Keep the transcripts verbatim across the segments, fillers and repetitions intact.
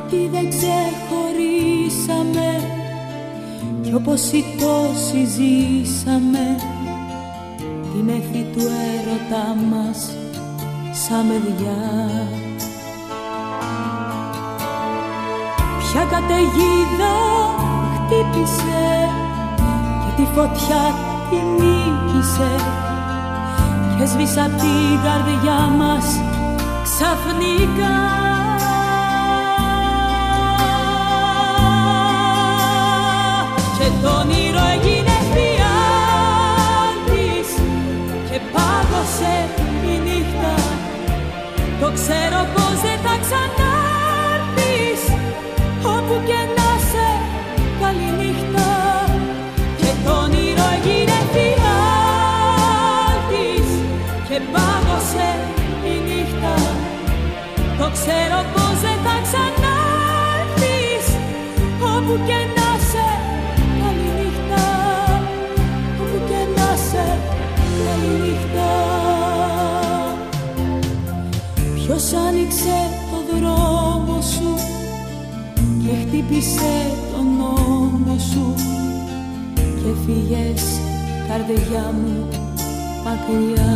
ότι δεν ξεχωρίσαμε κι όπως οι τόσοι ζήσαμε την έφη του έρωτά μας σαν παιδιά. Ποια καταιγίδα χτύπησε και τη φωτιά την νίκησε και σβήσα απ' την καρδιά μας ξαφνικά. Και το όνειρο έγινε φιάλτης και πάγωσε η νύχτα. Το ξέρω πως δεν θα ξανάρθεις, όπου και να σε, καλή νύχτα. Και το όνειρο έγινε φιάλτης και πάγωσε η νύχτα. Το ξέρω πως δεν θα ξανάρθεις, όπου και να σε, καλή νύχτα. Όπου και να σε, καλή νύχτα. Ποιος άνοιξε το δρόμο σου και χτύπησε τον νόμο σου και φύγες, καρδιά μου, μακριά.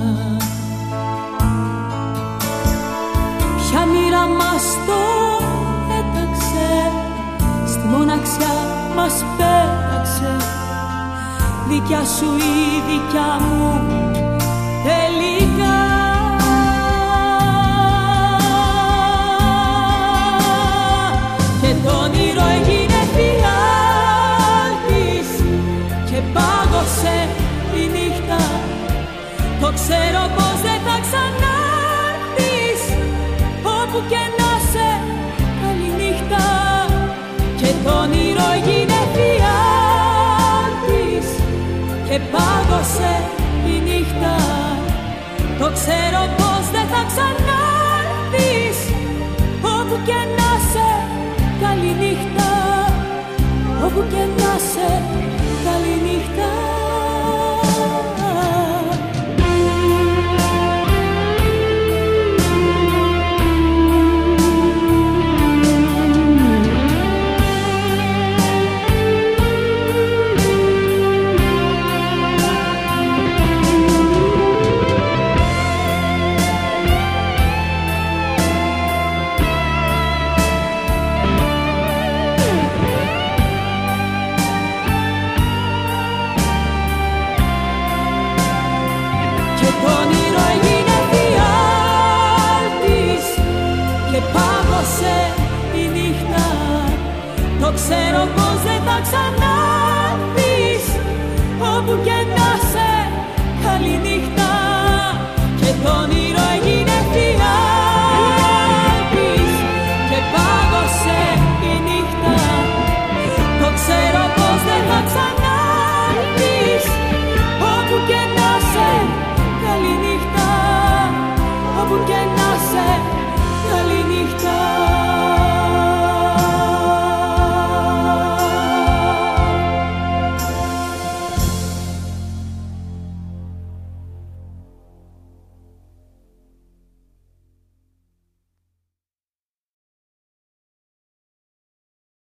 Ποια μοίρα μας το έταξε, στη μοναξιά μας πέταξε, δικιά σου ή δικιά μου τελικά. Και το όνειρο έγινε φιάλτης και πάγωσε η νύχτα. Το ξέρω πως δεν θα ξανάρθεις, όπου και να σε, καλή νύχτα. Και το όνειρο έγινε φιάλτης και πάγωσε η νύχτα. Το ξέρω πως δεν θα ξανάρθεις, όπου και να σε, καλή νύχτα. Όπου και να σε, καλή νύχτα. Το ξέρω πως δεν θα ξανάρθεις, όπου και να σε, καλή νύχτα. Και τον